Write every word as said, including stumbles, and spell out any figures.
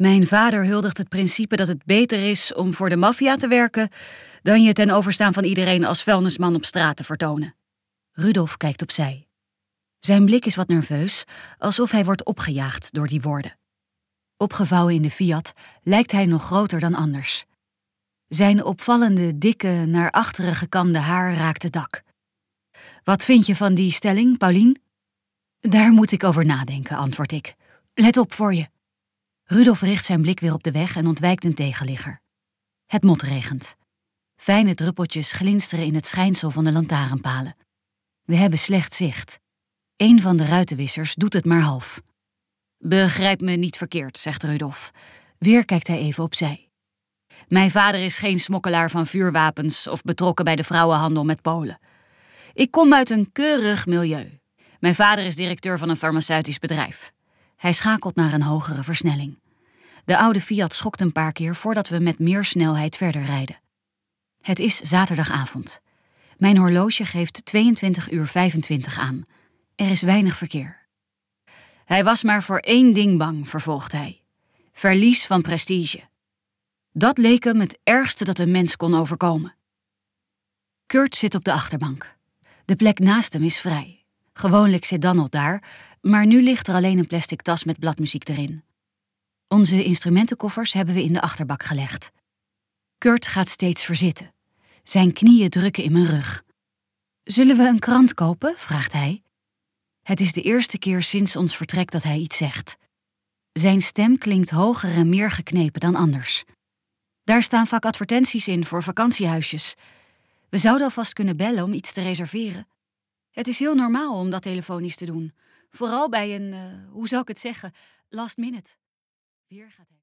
Mijn vader huldigt het principe dat het beter is om voor de maffia te werken dan je ten overstaan van iedereen als vuilnisman op straat te vertonen. Rudolf kijkt opzij. Zijn blik is wat nerveus, alsof hij wordt opgejaagd door die woorden. Opgevouwen in de Fiat lijkt hij nog groter dan anders. Zijn opvallende, dikke, naar achteren gekamde haar raakt het dak. Wat vind je van die stelling, Paulien? Daar moet ik over nadenken, antwoord ik. Let op voor je. Rudolf richt zijn blik weer op de weg en ontwijkt een tegenligger. Het motregent. Fijne druppeltjes glinsteren in het schijnsel van de lantaarnpalen. We hebben slecht zicht. Eén van de ruitenwissers doet het maar half. Begrijp me niet verkeerd, zegt Rudolf. Weer kijkt hij even opzij. Mijn vader is geen smokkelaar van vuurwapens of betrokken bij de vrouwenhandel met Polen. Ik kom uit een keurig milieu. Mijn vader is directeur van een farmaceutisch bedrijf. Hij schakelt naar een hogere versnelling. De oude Fiat schokt een paar keer voordat we met meer snelheid verder rijden. Het is zaterdagavond. Mijn horloge geeft tweeëntwintig uur vijfentwintig aan. Er is weinig verkeer. Hij was maar voor één ding bang, vervolgt hij. Verlies van prestige. Dat leek hem het ergste dat een mens kon overkomen. Kurt zit op de achterbank. De plek naast hem is vrij. Gewoonlijk zit Donald daar, maar nu ligt er alleen een plastic tas met bladmuziek erin. Onze instrumentenkoffers hebben we in de achterbak gelegd. Kurt gaat steeds verzitten. Zijn knieën drukken in mijn rug. Zullen we een krant kopen? Vraagt hij. Het is de eerste keer sinds ons vertrek dat hij iets zegt. Zijn stem klinkt hoger en meer geknepen dan anders. Daar staan vaak advertenties in voor vakantiehuisjes. We zouden alvast kunnen bellen om iets te reserveren. Het is heel normaal om dat telefonisch te doen. Vooral bij een, uh, hoe zou ik het zeggen, last minute. Weer gaat hij.